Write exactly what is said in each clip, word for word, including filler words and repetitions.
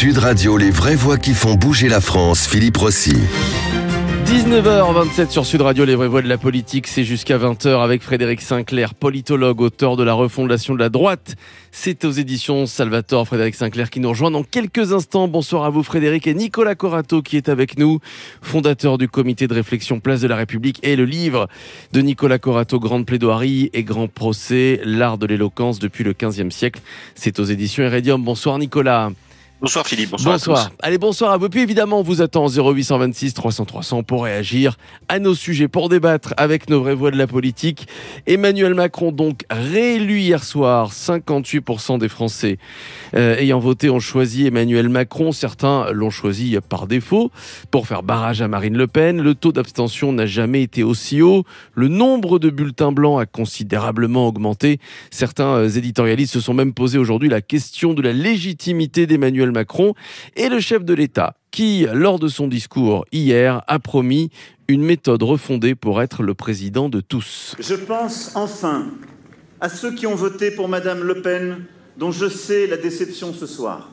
Sud Radio, les vraies voix qui font bouger la France, Philippe Rossi. dix-neuf heures vingt-sept sur Sud Radio, les vraies voix de la politique, c'est jusqu'à vingt heures avec Frédéric Sinclair, politologue, auteur de La refondation de la droite. C'est aux éditions Salvatore. Frédéric Sinclair qui nous rejoint dans quelques instants. Bonsoir à vous Frédéric, et Nicolas Corato qui est avec nous, fondateur du comité de réflexion Place de la République, et le livre de Nicolas Corato, Grande plaidoirie et grand procès, l'art de l'éloquence depuis le quinzième siècle. C'est aux éditions Iridium. Bonsoir Nicolas. Bonsoir Philippe, bonsoir, bonsoir. à tous. Allez, bonsoir à vous. Puis évidemment, on vous attend au zéro huit cent vingt-six trois cents trois cents pour réagir à nos sujets, pour débattre avec nos vraies voix de la politique. Emmanuel Macron, donc réélu hier soir, cinquante-huit pour cent des Français euh, ayant voté ont choisi Emmanuel Macron. Certains l'ont choisi par défaut pour faire barrage à Marine Le Pen. Le taux d'abstention n'a jamais été aussi haut. Le nombre de bulletins blancs a considérablement augmenté. Certains éditorialistes se sont même posé aujourd'hui la question de la légitimité d'Emmanuel Macron, et le chef de l'État qui, lors de son discours hier, a promis une méthode refondée pour être le président de tous. Je pense enfin à ceux qui ont voté pour Madame Le Pen, dont je sais la déception ce soir.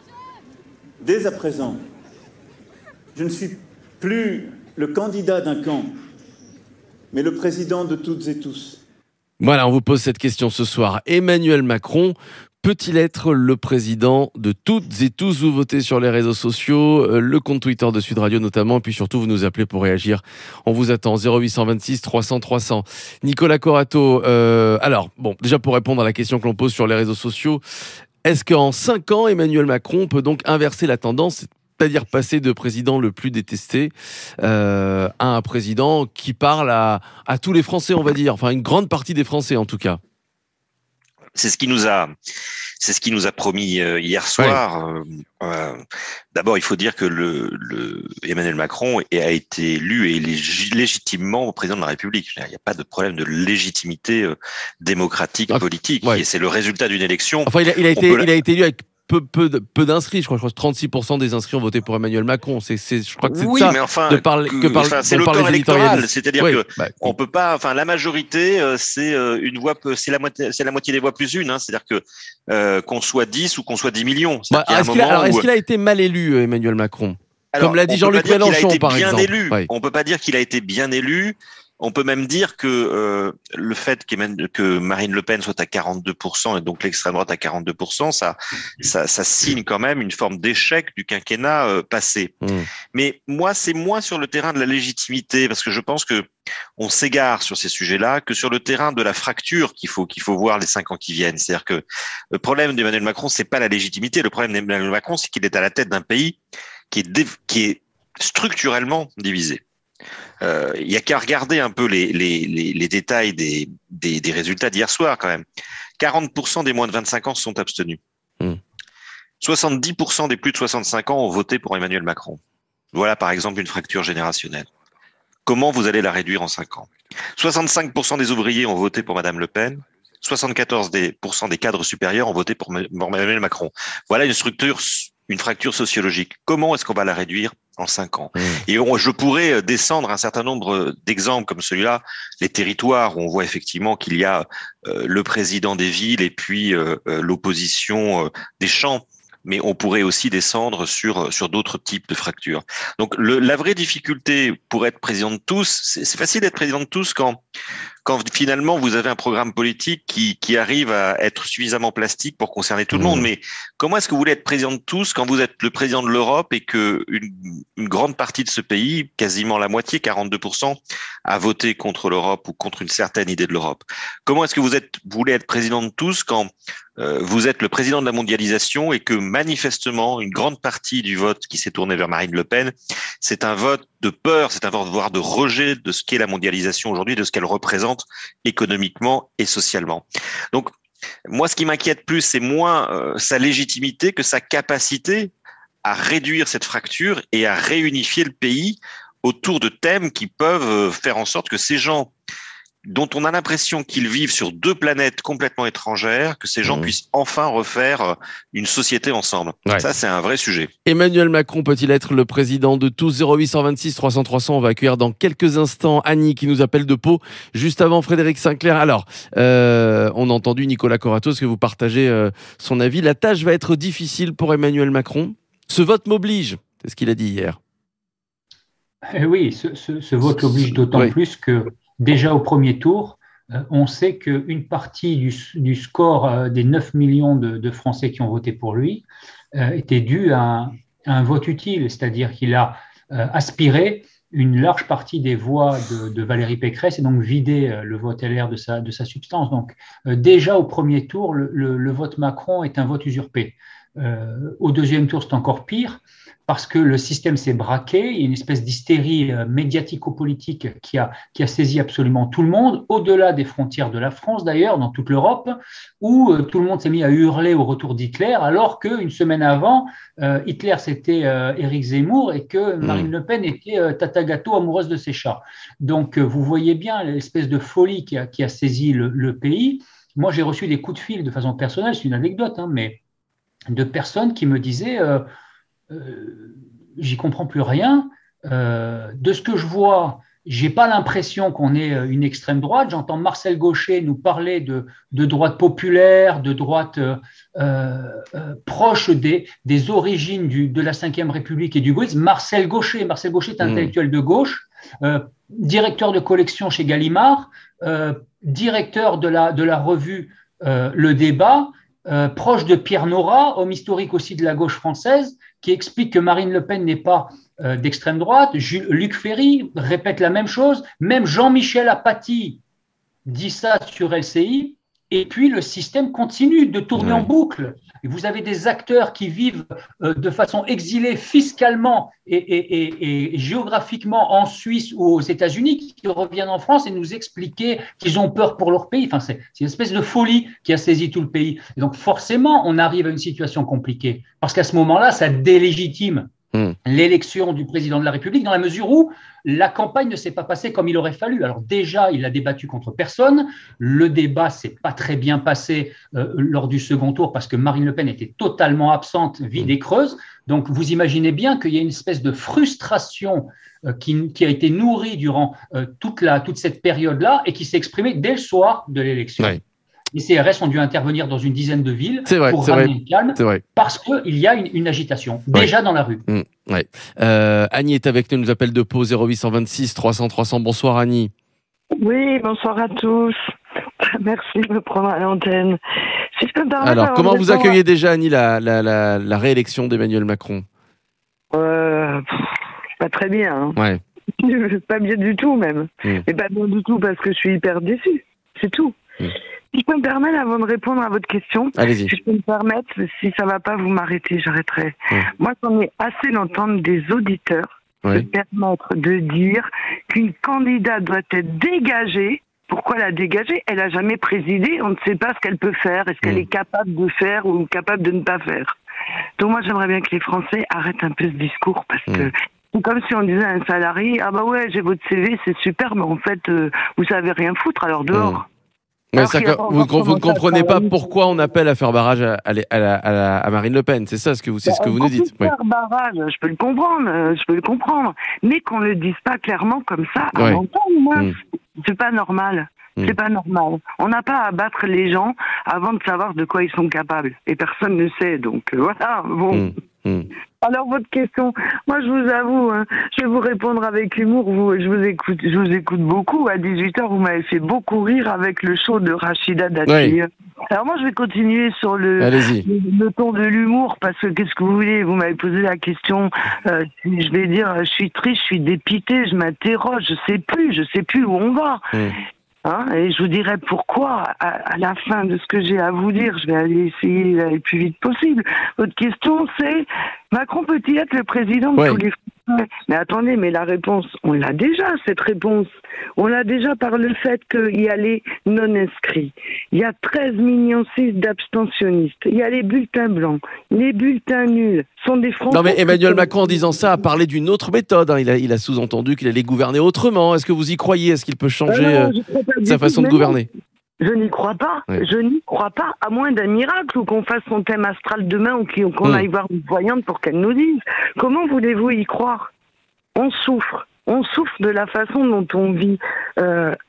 Dès à présent, je ne suis plus le candidat d'un camp, mais le président de toutes et tous. Voilà, on vous pose cette question ce soir. Emmanuel Macron peut-il être le président de toutes et tous? Vous votez sur les réseaux sociaux, le compte Twitter de Sud Radio notamment, et puis surtout vous nous appelez pour réagir. On vous attend, zéro huit cent vingt-six trois cents trois cents. Nicolas Corato, euh, alors, bon, déjà pour répondre à la question que l'on pose sur les réseaux sociaux, est-ce qu'en cinq ans, Emmanuel Macron peut donc inverser la tendance, c'est-à-dire passer de président le plus détesté euh, à un président qui parle à, à tous les Français, on va dire, enfin une grande partie des Français en tout cas? C'est ce qui nous a, c'est ce qui nous a promis euh, hier soir. Ouais. Euh, euh, d'abord, il faut dire que le, le Emmanuel Macron a été élu et lég- légitimement président de la République. Il n'y a pas de problème de légitimité euh, démocratique, ah, politique. Ouais. Et c'est le résultat d'une élection. Enfin, il a, il a été, il a été élu avec peu, peu, peu d'inscrits. Je crois, je crois que trente-six pour cent des inscrits ont voté pour Emmanuel Macron. C'est, c'est, je crois que c'est oui, ça mais enfin, de parler, que parle, enfin, c'est le corps électoral. C'est-à-dire oui, que bah, on peut pas, enfin, la majorité, euh, c'est euh, une voix, c'est la moitié, c'est la moitié des voix plus une. Hein, c'est-à-dire que euh, qu'on soit dix ou qu'on soit dix millions. Bah, est-ce, qu'il a, alors, où... est-ce qu'il a été mal élu, Emmanuel Macron? Alors, comme l'a dit Jean-Luc Mélenchon, par bien exemple. Élu. Ouais. On peut pas dire qu'il a été bien élu. On peut même dire que euh, le fait que Marine Le Pen soit à quarante-deux pour cent et donc l'extrême droite à quarante-deux pour cent, ça, ça, ça signe quand même une forme d'échec du quinquennat euh, passé. Mmh. Mais moi, c'est moins sur le terrain de la légitimité, parce que je pense que on s'égare sur ces sujets-là, que sur le terrain de la fracture qu'il faut qu'il faut voir les cinq ans qui viennent. C'est-à-dire que le problème d'Emmanuel Macron, c'est pas la légitimité. Le problème d'Emmanuel Macron, c'est qu'il est à la tête d'un pays qui est, dé- qui est structurellement divisé. Il euh, y a qu'à regarder un peu les, les, les, les détails des, des, des résultats d'hier soir quand même. quarante pour cent des moins de vingt-cinq ans se sont abstenus. Mmh. soixante-dix pour cent des plus de soixante-cinq ans ont voté pour Emmanuel Macron. Voilà par exemple une fracture générationnelle. Comment vous allez la réduire en cinq ans? soixante-cinq pour cent des ouvriers ont voté pour Madame Le Pen. soixante-quatorze pour cent des cadres supérieurs ont voté pour Emmanuel Macron. Voilà une structure, une fracture sociologique. Comment est-ce qu'on va la réduire en cinq ans? Mmh. Et on, je pourrais descendre un certain nombre d'exemples comme celui-là, les territoires où on voit effectivement qu'il y a euh, le président des villes et puis euh, l'opposition euh, des champs. Mais on pourrait aussi descendre sur sur d'autres types de fractures. Donc le, la vraie difficulté pour être président de tous, c'est, c'est facile d'être président de tous quand quand finalement vous avez un programme politique qui qui arrive à être suffisamment plastique pour concerner tout mmh. le monde. Mais comment est-ce que vous voulez être président de tous quand vous êtes le président de l'Europe et que une, une grande partie de ce pays, quasiment la moitié, quarante-deux pour cent, a voté contre l'Europe ou contre une certaine idée de l'Europe? Comment est-ce que vous êtes vous voulez être président de tous quand Euh, vous êtes le président de la mondialisation et que manifestement une grande partie du vote qui s'est tourné vers Marine Le Pen, c'est un vote de peur, c'est un vote voire de rejet de ce qu'est la mondialisation aujourd'hui, de ce qu'elle représente économiquement et socialement. Donc moi, ce qui m'inquiète plus, c'est moins euh, sa légitimité que sa capacité à réduire cette fracture et à réunifier le pays autour de thèmes qui peuvent faire en sorte que ces gens dont on a l'impression qu'ils vivent sur deux planètes complètement étrangères, que ces gens mmh. puissent enfin refaire une société ensemble. Ouais. Ça, c'est un vrai sujet. Emmanuel Macron peut-il être le président de tous? zéro huit cent vingt-six trois cents trois cents. On va accueillir dans quelques instants Annie qui nous appelle de Pau. Juste avant, Frédéric Sinclair. Alors, euh, on a entendu Nicolas Corato, est-ce que vous partagez euh, son avis? La tâche va être difficile pour Emmanuel Macron? Ce vote m'oblige, c'est ce qu'il a dit hier. Eh oui, ce, ce, ce vote l'oblige d'autant oui. plus que déjà au premier tour, euh, on sait qu'une partie du, du score euh, des neuf millions de, de Français qui ont voté pour lui euh, était due à un, à un vote utile, c'est-à-dire qu'il a euh, aspiré une large partie des voix de, de Valérie Pécresse et donc vidé euh, le vote L R de sa, de sa substance. Donc euh, déjà au premier tour, le, le, le vote Macron est un vote usurpé. Euh, au deuxième tour, c'est encore pire parce que le système s'est braqué, il y a une espèce d'hystérie euh, médiatico-politique qui a, qui a saisi absolument tout le monde, au-delà des frontières de la France d'ailleurs, dans toute l'Europe, où euh, tout le monde s'est mis à hurler au retour d'Hitler, alors qu'une semaine avant, euh, Hitler c'était euh, Éric Zemmour et que Marine Le Pen était euh, Tata Gâteau amoureuse de ses chats. Donc euh, vous voyez bien l'espèce de folie qui a, qui a saisi le, le pays. Moi j'ai reçu des coups de fil de façon personnelle, c'est une anecdote, hein, mais de personnes qui me disaient euh, euh, j'y comprends plus rien, euh, de ce que je vois, j'ai pas l'impression qu'on ait une extrême droite. J'entends Marcel Gauchet nous parler de, de droite populaire, de droite euh, euh, proche des, des origines du, de la cinquième République et du gaullisme. Marcel Gauchet, Marcel Gauchet est un mmh. intellectuel de gauche, euh, directeur de collection chez Gallimard, euh, directeur de la, de la revue euh, Le Débat, Euh, proche de Pierre Nora, homme historique aussi de la gauche française, qui explique que Marine Le Pen n'est pas euh, d'extrême droite. Jules, Luc Ferry répète la même chose. Même Jean-Michel Apathy dit ça sur L C I. Et puis, le système continue de tourner ouais. en boucle. Et vous avez des acteurs qui vivent euh, de façon exilée fiscalement et, et, et, et géographiquement en Suisse ou aux États-Unis, qui reviennent en France et nous expliquer qu'ils ont peur pour leur pays. Enfin, c'est, c'est une espèce de folie qui a saisi tout le pays. Et donc, forcément, on arrive à une situation compliquée. Parce qu'à ce moment-là, ça délégitime mmh. l'élection du président de la République, dans la mesure où la campagne ne s'est pas passée comme il aurait fallu. Alors déjà, il a débattu contre personne. Le débat s'est pas très bien passé euh, lors du second tour parce que Marine Le Pen était totalement absente, vide et creuse. Donc vous imaginez bien qu'il y a une espèce de frustration euh, qui, qui a été nourrie durant euh, toute, la, toute cette période-là et qui s'est exprimée dès le soir de l'élection. Oui. Les C R S ont dû intervenir dans une dizaine de villes vrai, pour ramener vrai, le calme parce qu'il y a une, une agitation déjà ouais. dans la rue. Mmh, ouais. euh, Annie est avec nous, elle nous appelle de Pau, zéro huit deux six trois cents trois cents. Bonsoir Annie. Oui, bonsoir à tous. Merci de me prendre à l'antenne. Si je peux me permettre, alors, comment vous accueillez déjà Annie la, la, la, la réélection d'Emmanuel Macron? euh, Pas très bien. Hein. Ouais. Pas bien du tout même. Mmh. Et pas bien du tout parce que je suis hyper déçue. C'est tout. Mmh. Si je peux me permettre, avant de répondre à votre question, allez-y. Si je peux me permettre, si ça ne va pas, vous m'arrêtez, j'arrêterai. Oui. Moi, j'en ai assez d'entendre des auditeurs oui. se permettre de dire qu'une candidate doit être dégagée. Pourquoi la dégager? Elle n'a jamais présidé, on ne sait pas ce qu'elle peut faire, est-ce qu'elle mmh. est capable de faire ou capable de ne pas faire. Donc moi, j'aimerais bien que les Français arrêtent un peu ce discours parce mmh. que c'est comme si on disait à un salarié « Ah bah ouais, j'ai votre C V, c'est super, mais en fait, euh, vous savez rien foutre, alors dehors. Mmh. » Mais ça, vous, vous ne comprenez pas pourquoi on appelle à faire barrage à, à, à, à, à Marine Le Pen, c'est ça ce que vous, c'est ce que vous nous dites. Faire ouais. barrage, je peux le comprendre, je peux le comprendre, mais qu'on ne le dise pas clairement comme ça à ouais. l'entendre, moi, mmh. c'est pas normal. Mmh. C'est pas normal. On n'a pas à battre les gens avant de savoir de quoi ils sont capables, et personne ne sait. Donc euh, voilà. Bon. Mmh. Mmh. Alors votre question, moi je vous avoue, hein, je vais vous répondre avec humour. Vous, je vous écoute, je vous écoute beaucoup. À dix-huit heures, vous m'avez fait beaucoup rire avec le show de Rachida Dati. Oui. Alors moi je vais continuer sur le, le, le ton de l'humour parce que qu'est-ce que vous voulez? Vous m'avez posé la question. Euh, je vais dire, je suis triste, je suis dépité, je m'interroge, je sais plus, je sais plus où on va. Mmh. Hein, et je vous dirai pourquoi à, à la fin de ce que j'ai à vous dire. Je vais aller essayer d'aller le plus vite possible. Votre question, c'est Macron peut-il être le président de ouais. tous les Français? Mais attendez, mais la réponse, on l'a déjà, cette réponse. On l'a déjà par le fait qu'il y a les non-inscrits. Il y a treize virgule six millions d'abstentionnistes. Il y a les bulletins blancs. Les bulletins nuls sont des Français. Non mais Emmanuel Macron, en disant ça, a parlé d'une autre méthode. Hein. Il, a, il a sous-entendu qu'il allait gouverner autrement. Est-ce que vous y croyez? Est-ce qu'il peut changer euh, non, sa façon de gouverner? Je n'y crois pas. Ouais. Je n'y crois pas, à moins d'un miracle ou qu'on fasse son thème astral demain ou qu'on mmh. aille voir une voyante pour qu'elle nous dise. Comment voulez-vous y croire? On souffre. On souffre de la façon dont on vit. Euh,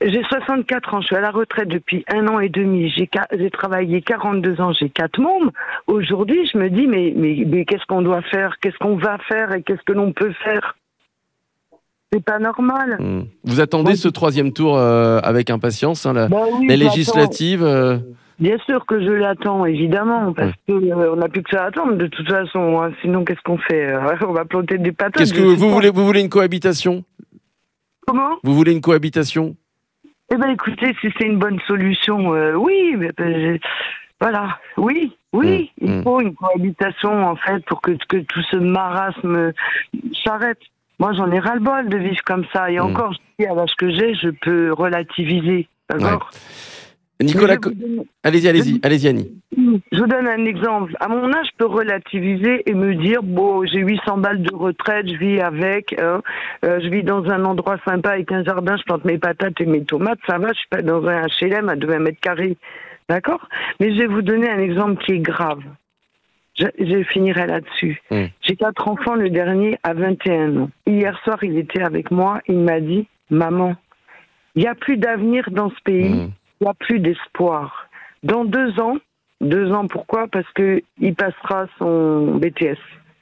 J'ai soixante-quatre ans, je suis à la retraite depuis un an et demi, j'ai, j'ai travaillé quarante-deux ans, j'ai quatre mômes. Aujourd'hui, je me dis, mais, mais, mais qu'est-ce qu'on doit faire, qu'est-ce qu'on va faire et qu'est-ce que l'on peut faire? C'est pas normal. Mmh. Vous attendez Moi, ce troisième tour euh, avec impatience, hein, la, bah oui, la législative euh... Bien sûr que je l'attends, évidemment, parce ouais. qu'on euh, n'a plus que ça à attendre, de toute façon. Hein. Sinon, qu'est-ce qu'on fait? On va planter des patates. Qu'est-ce que vous voulez, vous voulez une cohabitation? Comment? Vous voulez une cohabitation? Eh bien, écoutez, si c'est une bonne solution, euh, oui, mais euh, voilà, oui, oui, mmh, il mmh. faut une cohabitation, en fait, pour que, que tout ce marasme s'arrête. Moi, j'en ai ras-le-bol de vivre comme ça, et mmh. encore, je dis, à l'âge que j'ai, je peux relativiser, d'accord? Ouais. Nicolas, donne... allez-y, allez-y, allez-y, Annie. Je vous donne un exemple. À mon âge, je peux relativiser et me dire, bon, j'ai huit cents balles de retraite, je vis avec, hein, euh, je vis dans un endroit sympa avec un jardin, je plante mes patates et mes tomates, ça va, je suis pas dans un H L M à deux mètres carrés, d'accord? Mais je vais vous donner un exemple qui est grave. Je, je finirai là-dessus. Mmh. J'ai quatre enfants, le dernier a vingt et un ans. Hier soir, il était avec moi, il m'a dit, maman, il n'y a plus d'avenir dans ce pays. Mmh. Il n'y a plus d'espoir. Dans deux ans, deux ans pourquoi? Parce qu'il passera son B T S.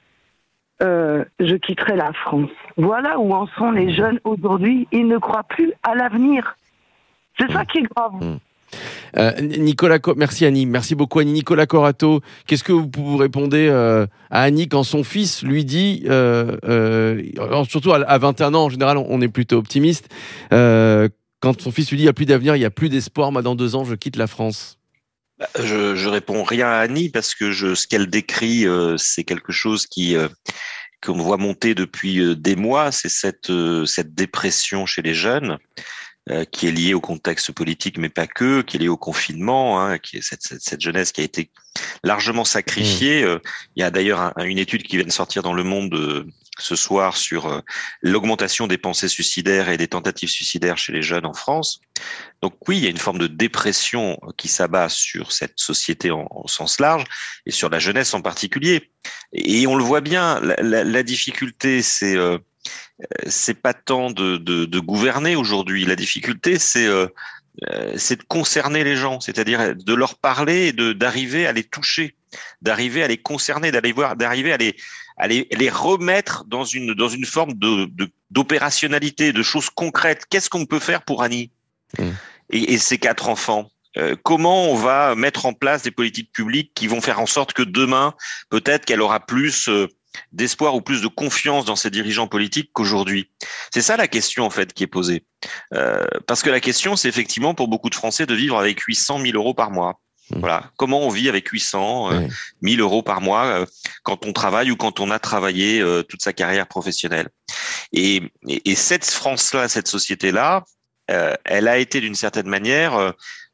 Euh, je quitterai la France. Voilà où en sont les jeunes aujourd'hui. Ils ne croient plus à l'avenir. C'est ça qui est grave. Euh, Nicolas, merci Annie. Merci beaucoup Annie. Nicolas Corato, qu'est-ce que vous, vous répondez euh, à Annie quand son fils lui dit, euh, euh, surtout à vingt et un ans en général, on est plutôt optimiste, euh, quand son fils lui dit il n'y a plus d'avenir, il n'y a plus d'espoir, moi dans deux ans je quitte la France? Je, je réponds rien à Annie parce que je, ce qu'elle décrit, euh, c'est quelque chose qui euh, qu'on voit monter depuis euh, des mois. C'est cette euh, cette dépression chez les jeunes euh, qui est liée au contexte politique, mais pas que, qui est liée au confinement, hein, qui est cette, cette, cette jeunesse qui a été largement sacrifiée. Mmh. Il y a d'ailleurs un, une étude qui vient de sortir dans Le Monde euh, ce soir sur euh, l'augmentation des pensées suicidaires et des tentatives suicidaires chez les jeunes en France. Donc oui, il y a une forme de dépression qui s'abat sur cette société en, en sens large et sur la jeunesse en particulier. Et on le voit bien, la, la, la difficulté, c'est euh, c'est pas tant de, de, de gouverner aujourd'hui. La difficulté, c'est euh, c'est de concerner les gens, c'est-à-dire de leur parler et de d'arriver à les toucher, d'arriver à les concerner, d'aller voir, d'arriver à les à les, les remettre dans une dans une forme de, de d'opérationnalité, de choses concrètes. Qu'est-ce qu'on peut faire pour Annie mmh. et, et ses quatre enfants? Euh, comment on va mettre en place des politiques publiques qui vont faire en sorte que demain, peut-être qu'elle aura plus euh, d'espoir ou plus de confiance dans ses dirigeants politiques qu'aujourd'hui? C'est ça la question en fait qui est posée. Euh, parce que la question, c'est effectivement pour beaucoup de Français de vivre avec huit cent mille euros par mois. Voilà. Comment on vit avec huit cent euh, mille euros par mois euh, quand on travaille ou quand on a travaillé euh, toute sa carrière professionnelle. Et, et, et cette France-là, cette société-là, euh, elle a été d'une certaine manière euh,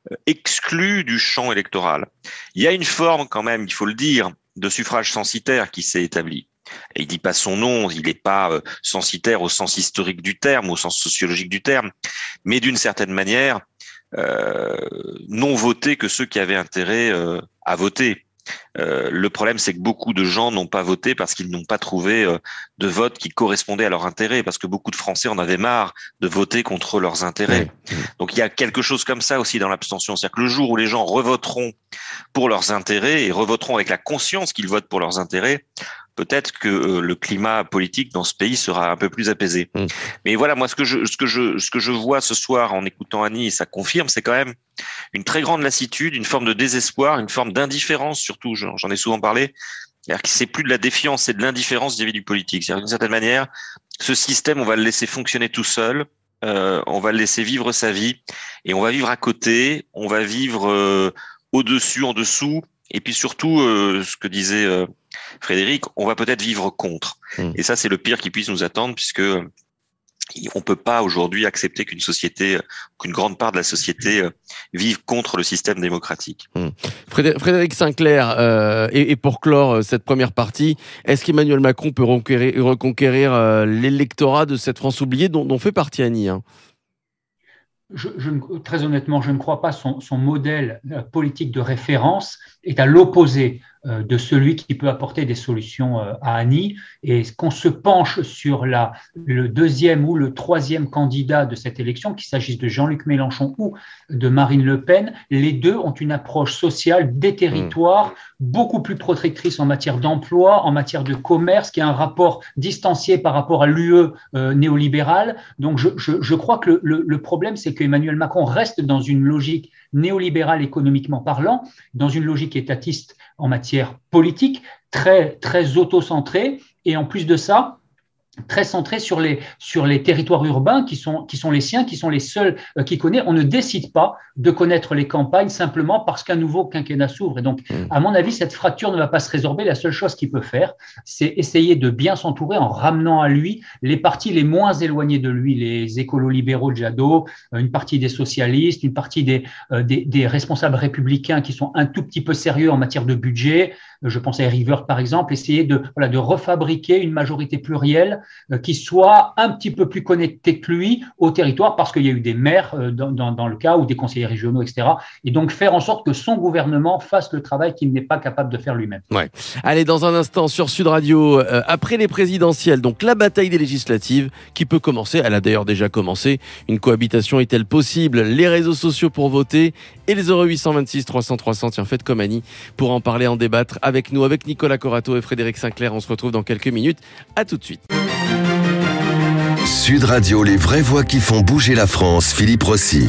exclue du champ électoral. Il y a une forme quand même, il faut le dire, de suffrage censitaire qui s'est établie. Et il dit pas son nom, il n'est pas euh, censitaire au sens historique du terme, au sens sociologique du terme, mais d'une certaine manière, Euh, non votés que ceux qui avaient intérêt euh, à voter. Euh, le problème, c'est que beaucoup de gens n'ont pas voté parce qu'ils n'ont pas trouvé euh, de vote qui correspondait à leur intérêt, parce que beaucoup de Français en avaient marre de voter contre leurs intérêts. Oui. Donc il y a quelque chose comme ça aussi dans l'abstention, c'est-à-dire que le jour où les gens revoteront pour leurs intérêts et revoteront avec la conscience qu'ils votent pour leurs intérêts, peut-être que euh, le climat politique dans ce pays sera un peu plus apaisé. Mmh. Mais voilà, moi, ce que je, ce que je, ce que je vois ce soir en écoutant Annie, et ça confirme, c'est quand même une très grande lassitude, une forme de désespoir, une forme d'indifférence, surtout, j'en ai souvent parlé. C'est-à-dire que c'est plus de la défiance, c'est de l'indifférence vis-à-vis du politique. C'est-à-dire d'une certaine manière, ce système, on va le laisser fonctionner tout seul, euh, on va le laisser vivre sa vie, et on va vivre à côté, on va vivre euh, au-dessus, en dessous, et puis surtout, euh, ce que disait euh, Frédéric, on va peut-être vivre contre. Mmh. Et ça, c'est le pire qui puisse nous attendre, puisque euh, on peut pas aujourd'hui accepter qu'une société, qu'une grande part de la société euh, vive contre le système démocratique. Mmh. Frédéric Sinclair, euh, et, et pour clore cette première partie, est-ce qu'Emmanuel Macron peut reconquérir, reconquérir euh, l'électorat de cette France oubliée dont, dont fait partie Annie, hein? Je, je, très honnêtement, je ne crois pas. Son, son modèle politique de référence est à l'opposé euh, de celui qui peut apporter des solutions euh, à Annie, et qu'on se penche sur la, le deuxième ou le troisième candidat de cette élection, qu'il s'agisse de Jean-Luc Mélenchon ou de Marine Le Pen, les deux ont une approche sociale des territoires, beaucoup plus protectrice en matière d'emploi, en matière de commerce, qui a un rapport distancié par rapport à l'U E euh, néolibérale. Donc je, je, je crois que le, le, le problème, c'est qu'Emmanuel Macron reste dans une logique néolibérale économiquement parlant, dans une logique étatiste en matière politique, très, très auto-centrée, et en plus de ça, très centré sur les, sur les territoires urbains qui sont, qui sont les siens, qui sont les seuls euh, qu'il connaît. On ne décide pas de connaître les campagnes simplement parce qu'un nouveau quinquennat s'ouvre. Et donc, à mon avis, cette fracture ne va pas se résorber. La seule chose qu'il peut faire, c'est essayer de bien s'entourer en ramenant à lui les partis les moins éloignés de lui, les écolos libéraux de Jadot, une partie des socialistes, une partie des, euh, des, des responsables républicains qui sont un tout petit peu sérieux en matière de budget. Je pense à Eric Woerth, par exemple, essayer de, voilà, de refabriquer une majorité plurielle euh, qui soit un petit peu plus connectée que lui au territoire, parce qu'il y a eu des maires euh, dans, dans, dans le cas, ou des conseillers régionaux, et cetera. Et donc faire en sorte que son gouvernement fasse le travail qu'il n'est pas capable de faire lui-même. Ouais. Allez, dans un instant sur Sud Radio, euh, après les présidentielles, donc la bataille des législatives qui peut commencer, elle a d'ailleurs déjà commencé. Une cohabitation est-elle possible? Les réseaux sociaux pour voter et les zéro huit cent vingt-six trois cents trois cents, tiens, faites comme Annie pour en parler, en débattre avec nous, avec Nicolas Corato et Frédéric Sinclair. On se retrouve dans quelques minutes. À tout de suite. Sud Radio, les vraies voix qui font bouger la France, Philippe Rossi.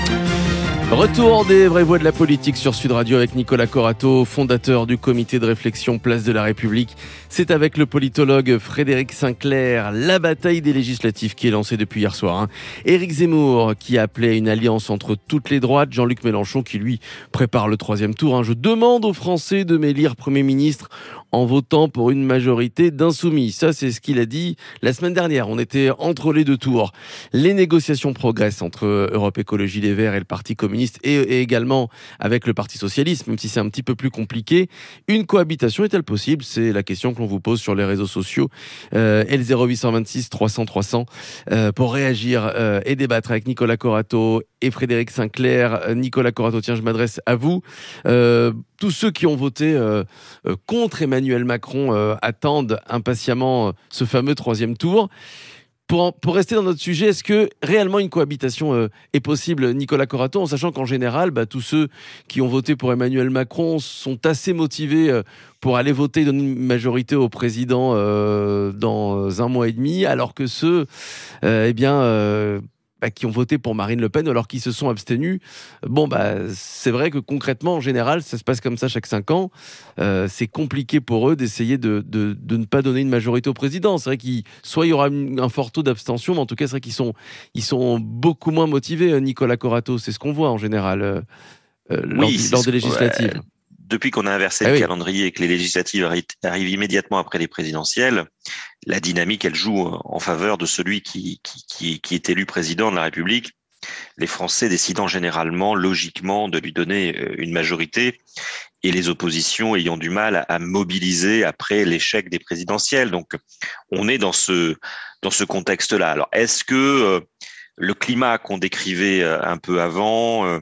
Retour des vraies voix de la politique sur Sud Radio avec Nicolas Corato, fondateur du comité de réflexion Place de la République. C'est avec le politologue Frédéric Sinclair, la bataille des législatives qui est lancée depuis hier soir. Hein. Éric Zemmour qui a appelé à une alliance entre toutes les droites, Jean-Luc Mélenchon qui lui prépare le troisième tour. Hein. Je demande aux Français de m'élire Premier ministre en votant pour une majorité d'insoumis. Ça, c'est ce qu'il a dit la semaine dernière. On était entre les deux tours. Les négociations progressent entre Europe Écologie Les Verts et le Parti communiste et, et également avec le Parti socialiste, même si c'est un petit peu plus compliqué. Une cohabitation est-elle possible? C'est la question que l'on vous pose sur les réseaux sociaux. Euh, et le zéro huit cent vingt-six trois cents trois cents euh, pour réagir euh, et débattre avec Nicolas Corato et Frédéric Sinclair. Nicolas Corato, tiens, je m'adresse à vous. Euh, tous ceux qui ont voté euh, euh, contre Emmanuel Macron euh, attendent impatiemment euh, ce fameux troisième tour. Pour, en, pour rester dans notre sujet, est-ce que réellement une cohabitation euh, est possible, Nicolas Corato, en sachant qu'en général, bah, tous ceux qui ont voté pour Emmanuel Macron sont assez motivés euh, pour aller voter, donner une majorité au président euh, dans un mois et demi, alors que ceux euh, eh bien, euh, bah, qui ont voté pour Marine Le Pen alors qu'ils se sont abstenus, bon, bah, c'est vrai que concrètement, en général, ça se passe comme ça chaque cinq ans. Euh, c'est compliqué pour eux d'essayer de, de, de ne pas donner une majorité au président. C'est vrai qu'il soit il y aura un fort taux d'abstention, mais en tout cas, c'est vrai qu'ils sont, ils sont beaucoup moins motivés, Nicolas Corato. C'est ce qu'on voit en général euh, euh, lors, oui, lors des législatives. Ouais. Depuis qu'on a inversé ah le oui. calendrier et que les législatives arrivent immédiatement après les présidentielles, la dynamique, elle joue en faveur de celui qui, qui, qui, qui est élu président de la République. Les Français décidant généralement, logiquement, de lui donner une majorité et les oppositions ayant du mal à mobiliser après l'échec des présidentielles. Donc, on est dans ce, dans ce contexte-là. Alors, est-ce que euh, le climat qu'on décrivait un peu avant, euh,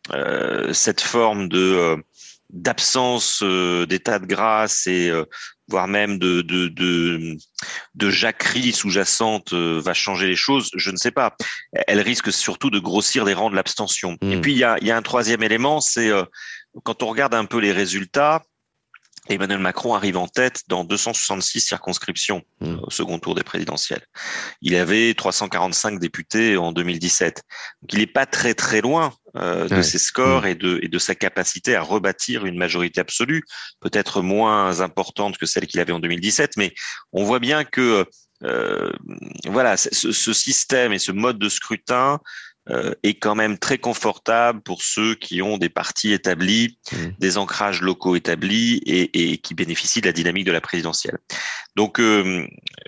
euh, cette forme de... Euh, d'absence euh, d'état de grâce et euh, voire même de de de, de jacquerie sous-jacente euh, va changer les choses, je ne sais pas. Elle risque surtout de grossir les rangs de l'abstention. Mmh. Et puis il y a il y a un troisième élément, c'est euh, quand on regarde un peu les résultats, Emmanuel Macron arrive en tête dans deux cent soixante-six circonscriptions mmh. au second tour des présidentielles. Il avait trois cent quarante-cinq députés en deux mille dix-sept. Donc il n'est pas très très loin euh, de ouais. ses scores mmh. et de et de sa capacité à rebâtir une majorité absolue, peut-être moins importante que celle qu'il avait en deux mille dix-sept, mais on voit bien que euh, voilà, ce, ce système et ce mode de scrutin Euh, est quand même très confortable pour ceux qui ont des partis établis, mmh. des ancrages locaux établis et, et qui bénéficient de la dynamique de la présidentielle. Donc, euh,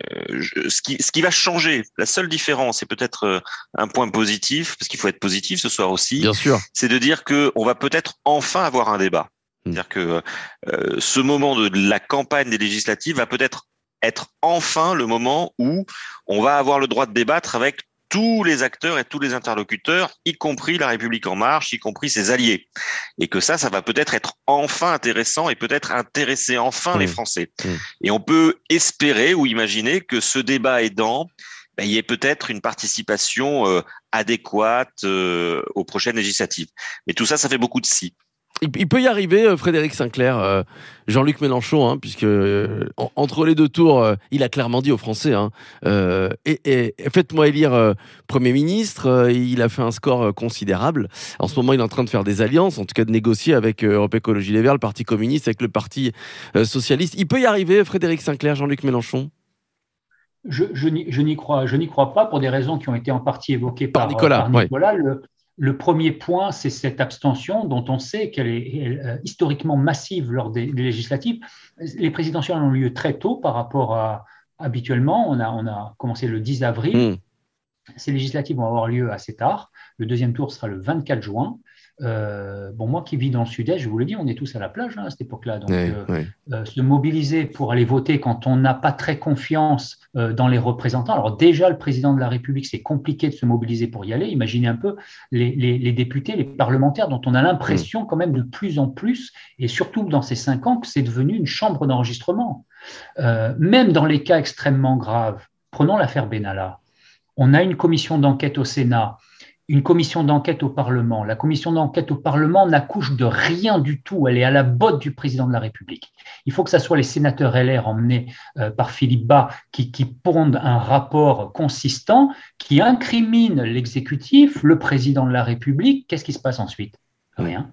je, ce, qui, ce qui va changer, la seule différence, et peut-être euh, un point positif, parce qu'il faut être positif ce soir aussi, bien sûr, c'est de dire que on va peut-être enfin avoir un débat. Mmh. C'est-à-dire que euh, ce moment de, de la campagne des législatives va peut-être être enfin le moment où on va avoir le droit de débattre avec tous les acteurs et tous les interlocuteurs, y compris La République En Marche, y compris ses alliés. Et que ça, ça va peut-être être enfin intéressant et peut-être intéresser enfin mmh. les Français. Mmh. Et on peut espérer ou imaginer que ce débat aidant, ben, il y ait peut-être une participation euh, adéquate euh, aux prochaines législatives. Mais tout ça, ça fait beaucoup de si. Il peut y arriver, Frédéric Sinclair, euh, Jean-Luc Mélenchon, hein, puisque euh, en, entre les deux tours, euh, il a clairement dit aux Français, hein, euh, et, et, faites-moi élire euh, Premier ministre. Euh, il a fait un score euh, considérable. En ce moment, il est en train de faire des alliances, en tout cas de négocier avec euh, Europe Écologie Les Verts, le Parti communiste, avec le Parti euh, socialiste. Il peut y arriver, Frédéric Sinclair, Jean-Luc Mélenchon ? Je, je, n'y, je, n'y crois, je n'y crois pas pour des raisons qui ont été en partie évoquées par, par Nicolas. Par Nicolas. Ouais. Le, Le premier point, c'est cette abstention dont on sait qu'elle est elle, historiquement massive lors des, des législatives. Les présidentielles ont lieu très tôt par rapport à habituellement. On a, on a commencé le dix avril. Mmh. Ces législatives vont avoir lieu assez tard. Le deuxième tour sera le vingt-quatre juin. Euh, bon, moi qui vis dans le sud-est, je vous le dis, on est tous à la plage hein, à cette époque-là. Donc, oui, euh, oui. Euh, se mobiliser pour aller voter quand on n'a pas très confiance euh, dans les représentants. Alors déjà, le président de la République, c'est compliqué de se mobiliser pour y aller. Imaginez un peu les, les, les députés, les parlementaires, dont on a l'impression quand même de plus en plus, et surtout dans ces cinq ans, que c'est devenu une chambre d'enregistrement. Euh, même dans les cas extrêmement graves, prenons l'affaire Benalla. On a une commission d'enquête au Sénat, une commission d'enquête au Parlement. La commission d'enquête au Parlement n'accouche de rien du tout. Elle est à la botte du président de la République. Il faut que ce soit les sénateurs L R emmenés euh, par Philippe Bas qui, qui pondent un rapport consistant qui incrimine l'exécutif, le président de la République. Qu'est-ce qui se passe ensuite ? Rien.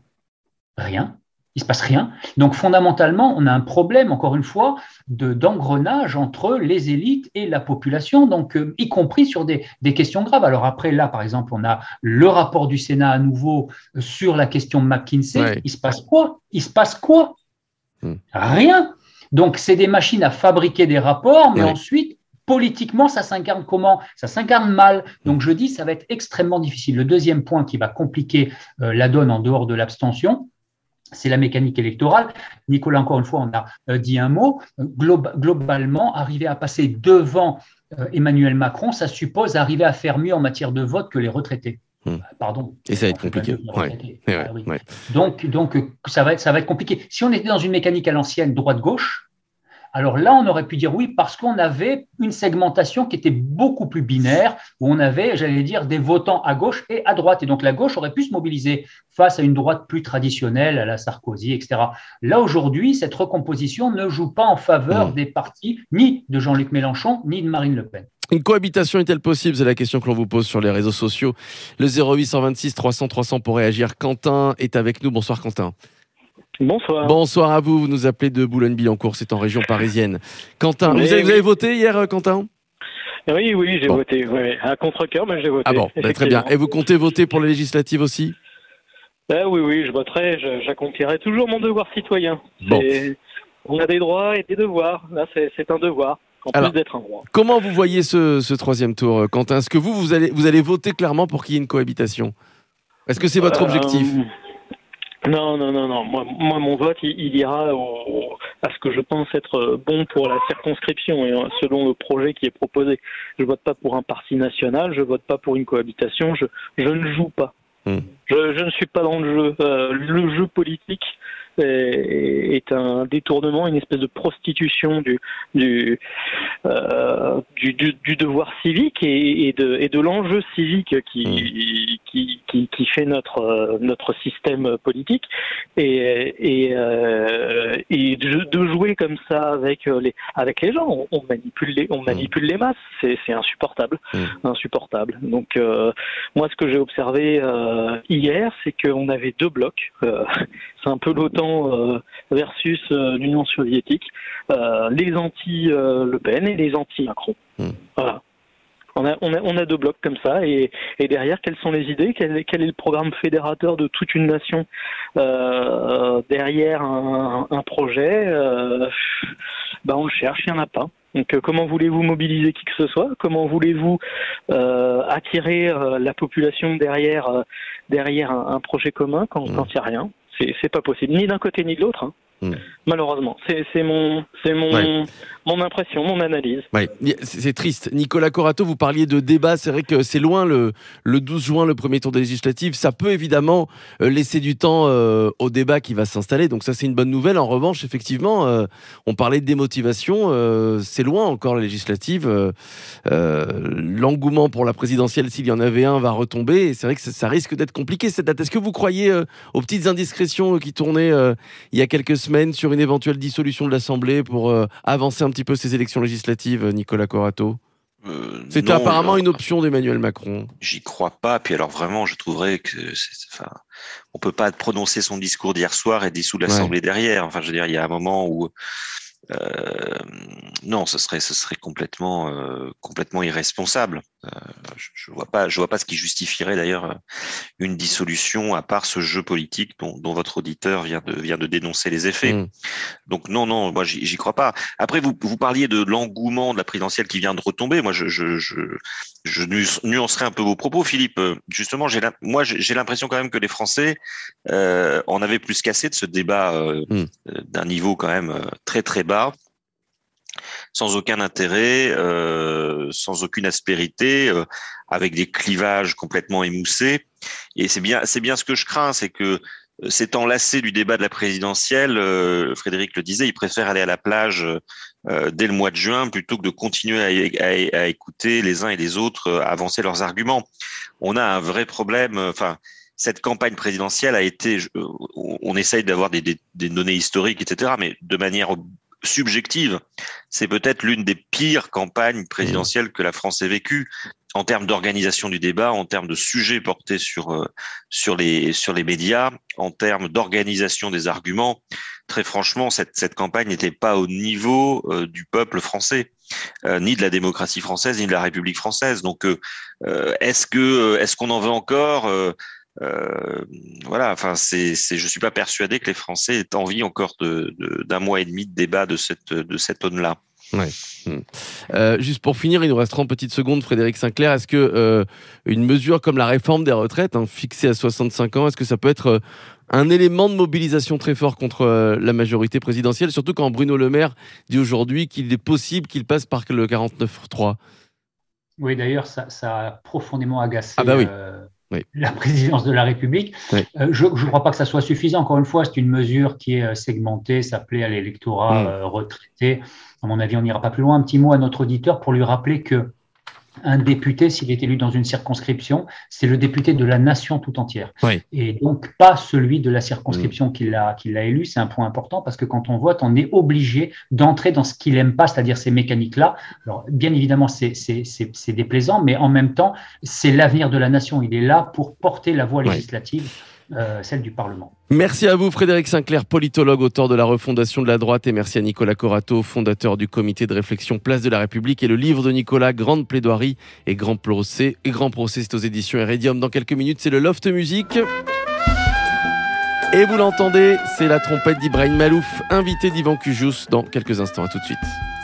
Rien. Il ne se passe rien. Donc, fondamentalement, on a un problème, encore une fois, de, d'engrenage entre les élites et la population, donc, euh, y compris sur des, des questions graves. Alors après, là, par exemple, on a le rapport du Sénat à nouveau sur la question McKinsey. Ouais. Il se passe quoi ? Il se passe quoi ? hmm. Rien. Donc, c'est des machines à fabriquer des rapports, mais ouais. ensuite, politiquement, ça s'incarne comment ? Ça s'incarne mal. Donc, je dis, ça va être extrêmement difficile. Le deuxième point qui va compliquer euh, la donne en dehors de l'abstention, c'est la mécanique électorale. Nicolas, encore une fois, on a euh, dit un mot. Globa- globalement, arriver à passer devant euh, Emmanuel Macron, ça suppose arriver à faire mieux en matière de vote que les retraités. Mmh. Pardon. Et ça va être compliqué. Ouais. Ah, oui. ouais. Donc, donc ça, va être, ça va être compliqué. Si on était dans une mécanique à l'ancienne, droite-gauche, alors là, on aurait pu dire oui, parce qu'on avait une segmentation qui était beaucoup plus binaire, où on avait, j'allais dire, des votants à gauche et à droite. Et donc, la gauche aurait pu se mobiliser face à une droite plus traditionnelle, à la Sarkozy, et cetera. Là, aujourd'hui, cette recomposition ne joue pas en faveur mmh. des partis, ni de Jean-Luc Mélenchon, ni de Marine Le Pen. Une cohabitation est-elle possible ? C'est la question que l'on vous pose sur les réseaux sociaux. Le zéro huit cent vingt-six trois cents trois cents pour réagir. Quentin est avec nous. Bonsoir, Quentin. Bonsoir. Bonsoir à vous, vous nous appelez de Boulogne-Billancourt, c'est en région parisienne. Quentin, vous avez, oui. vous avez voté hier, Quentin ? Oui, oui, j'ai bon. voté. Oui. À contre-cœur, mais j'ai voté. Ah bon, bah, très bien. Et vous comptez voter pour les législatives aussi ? Ah oui, oui, je voterai, je, j'accomplirai toujours mon devoir citoyen. Bon. On a des droits et des devoirs. Là, c'est, c'est un devoir, en Alors, plus d'être un droit. Comment vous voyez ce, ce troisième tour, Quentin ? Est-ce que vous, vous allez, vous allez voter clairement pour qu'il y ait une cohabitation ? Est-ce que c'est votre euh, objectif ? Non, non, non, non. Moi, moi mon vote, il, il ira au, à ce que je pense être bon pour la circonscription et selon le projet qui est proposé. Je vote pas pour un parti national, je vote pas pour une cohabitation, je, je ne joue pas. Mmh. Je, je ne suis pas dans le jeu. Euh, le jeu politique est, est un détournement, une espèce de prostitution du du euh, du, du, du devoir civique et, et de et de l'enjeu civique qui mmh. qui, qui qui fait notre notre système politique et et euh, et de, de jouer comme ça avec les avec les gens, on, on manipule les on manipule mmh. les masses, c'est c'est insupportable, mmh. insupportable. Donc euh, moi ce que j'ai observé euh, hier, c'est qu'on avait deux blocs. Euh, c'est un peu l'OTAN euh, versus euh, l'Union soviétique. Euh, les anti-Le Pen et les anti-Macron. Mmh. Voilà. On a, on, a, on a deux blocs comme ça. Et, et derrière, quelles sont les idées ? quel, quel est le programme fédérateur de toute une nation euh, derrière un, un projet euh, ben on le cherche, il n'y en a pas. Donc, euh, comment voulez-vous mobiliser qui que ce soit ? Comment voulez-vous euh, attirer euh, la population derrière euh, derrière un, un projet commun quand il mmh. n'y a rien ? C'est, c'est pas possible, ni d'un côté ni de l'autre. Hein. Mmh. Malheureusement, c'est, c'est mon c'est mon ouais. mon impression, mon analyse. Ouais, c'est, c'est triste. Nicolas Corato, vous parliez de débat. C'est vrai que c'est loin le, le douze juin, le premier tour des législatives. Ça peut évidemment euh, laisser du temps euh, au débat qui va s'installer. Donc ça, c'est une bonne nouvelle. En revanche, effectivement, euh, on parlait de démotivation. Euh, c'est loin encore la législative. Euh, euh, l'engouement pour la présidentielle, s'il y en avait un, va retomber. Et c'est vrai que ça, ça risque d'être compliqué cette date. Est-ce que vous croyez euh, aux petites indiscrétions qui tournaient euh, il y a quelques semaines sur une éventuelle dissolution de l'Assemblée pour euh, avancer un petit peu ces élections législatives, Nicolas Corato? euh, C'était non, apparemment alors, une option d'Emmanuel Macron. J'y crois pas. Puis alors vraiment, je trouverais que c'est, enfin, on peut pas prononcer son discours d'hier soir et dissoudre l'Assemblée ouais. derrière. Enfin, je veux dire, il y a un moment où Euh, non, ce serait, ce serait complètement, euh, complètement irresponsable. Euh, je, je vois pas, je vois pas ce qui justifierait d'ailleurs une dissolution à part ce jeu politique dont, dont votre auditeur vient de, vient de dénoncer les effets. Mmh. Donc non, non, moi j'y, j'y crois pas. Après, vous, vous parliez de l'engouement de la présidentielle qui vient de retomber. Moi, je, je, je, je nuancerai un peu vos propos, Philippe. Justement, j'ai, moi, j'ai l'impression quand même que les Français euh, en avaient plus qu'assez de ce débat euh, mmh. d'un niveau quand même très très bas. Sans aucun intérêt, euh, sans aucune aspérité, euh, avec des clivages complètement émoussés. Et c'est bien, c'est bien ce que je crains, c'est que euh, s'étant lassé du débat de la présidentielle, euh, Frédéric le disait, il préfère aller à la plage euh, dès le mois de juin plutôt que de continuer à, à, à écouter les uns et les autres euh, avancer leurs arguments. On a un vrai problème. Enfin. Cette campagne présidentielle a été, on essaye d'avoir des, des, des données historiques, et cetera, mais de manière subjective, c'est peut-être l'une des pires campagnes présidentielles que la France ait vécues en termes d'organisation du débat, en termes de sujets portés sur euh, sur les sur les médias, en termes d'organisation des arguments. Très franchement, cette cette campagne n'était pas au niveau euh, du peuple français, euh, ni de la démocratie française, ni de la République française. Donc, euh, est-ce que est-ce qu'on en veut encore euh, Euh, voilà, enfin, c'est, c'est, je suis pas persuadé que les Français aient envie encore de, de, d'un mois et demi de débat de cette, de cette aune-là. Ouais. Euh, juste pour finir, il nous reste trente petites secondes, Frédéric Sinclair. Est-ce que euh, une mesure comme la réforme des retraites, hein, fixée à soixante-cinq ans, est-ce que ça peut être euh, un élément de mobilisation très fort contre euh, la majorité présidentielle, surtout quand Bruno Le Maire dit aujourd'hui qu'il est possible qu'il passe par le quarante-neuf trois? Oui, d'ailleurs, ça, ça a profondément agacé. Ah bah oui. Euh... Oui. La présidence de la République. Oui. Euh, je ne crois pas que ça soit suffisant. Encore une fois, c'est une mesure qui est segmentée, ça plaît à l'électorat mmh. euh, retraité. À mon avis, on n'ira pas plus loin. Un petit mot à notre auditeur pour lui rappeler que un député, s'il est élu dans une circonscription, c'est le député de la nation tout entière. Oui. Et donc, pas celui de la circonscription mmh. qui l'a, qui l'a élu. C'est un point important parce que quand on vote, on est obligé d'entrer dans ce qu'il n'aime pas, c'est-à-dire ces mécaniques-là. Alors, bien évidemment, c'est, c'est, c'est, c'est déplaisant, mais en même temps, c'est l'avenir de la nation. Il est là pour porter la voix législative. Oui. Euh, celle du Parlement. Merci à vous Frédéric Sinclair, politologue, auteur de La refondation de la droite, et merci à Nicolas Corato, fondateur du comité de réflexion Place de la République, et le livre de Nicolas, Grande plaidoirie et Grand procès. Et Grand procès, c'est aux éditions Iridium. Dans quelques minutes, c'est le Loft Music. Et vous l'entendez, c'est la trompette d'Ibrahim Malouf, invité d'Yvan Cujous dans quelques instants. À tout de suite.